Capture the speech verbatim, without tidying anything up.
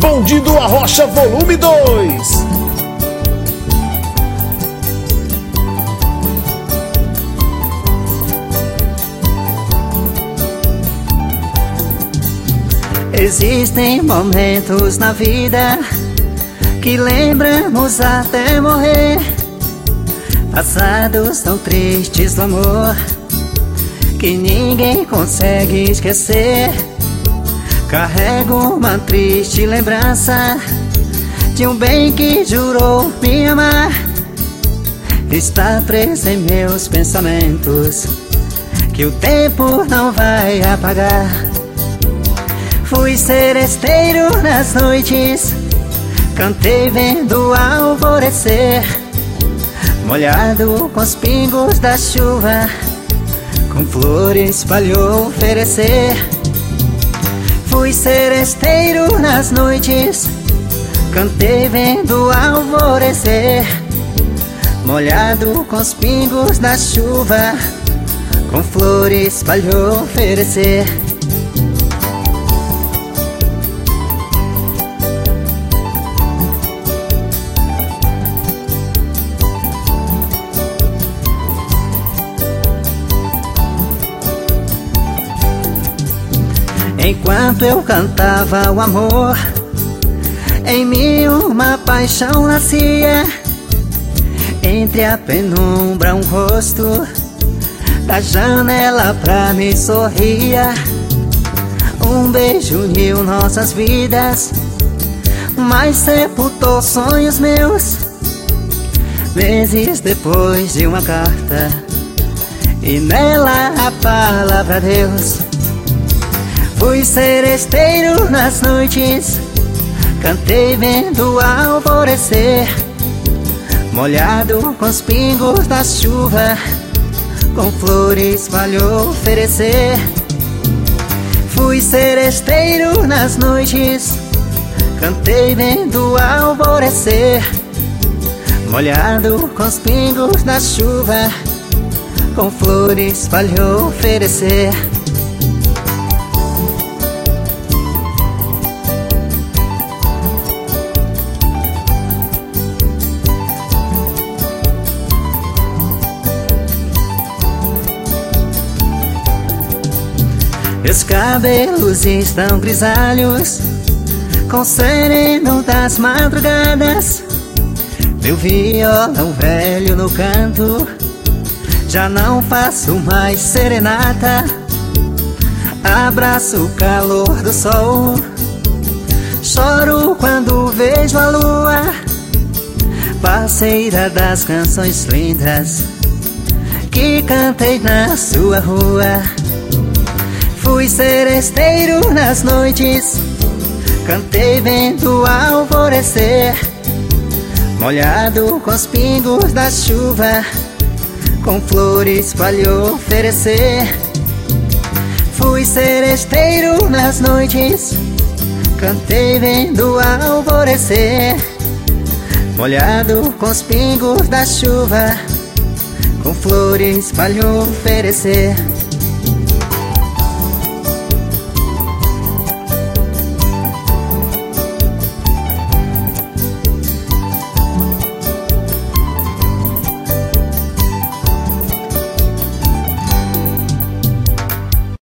Fundindo a Rocha Volume dois. Existem momentos na vida que lembramos até morrer, passados tão tristes do amor que ninguém consegue esquecer. Carrego uma triste lembrança de um bem que jurou me amar. Está preso em meus pensamentos, que o tempo não vai apagar. Fui seresteiro nas noites, cantei vendo alvorecer, molhado com os pingos da chuva, com flores pra lhe oferecer. Fui seresteiro nas noites, cantei vendo alvorecer, molhado com os pingos da chuva, com flores pra lhe oferecer. Enquanto eu cantava o amor, em mim uma paixão nascia. Entre a penumbra um rosto da janela pra mim sorria. Um beijo uniu nossas vidas, mas sepultou sonhos meus. Meses depois de uma carta, e nela a palavra Deus. Fui seresteiro nas noites, cantei vendo alvorecer, molhado com os pingos da chuva, com flores pra lhe oferecer. Fui seresteiro nas noites, cantei vendo alvorecer, molhado com os pingos da chuva, com flores pra lhe oferecer. Meus cabelos estão grisalhos, com o sereno das madrugadas. Meu violão velho no canto, já não faço mais serenata. Abraço o calor do sol, choro quando vejo a lua, parceira das canções lindas que cantei na sua rua. Fui seresteiro nas noites, cantei vendo alvorecer, molhado com os pingos da chuva, com flores pra lhe oferecer. Fui seresteiro nas noites, cantei vendo alvorecer, molhado com os pingos da chuva, com flores pra lhe oferecer.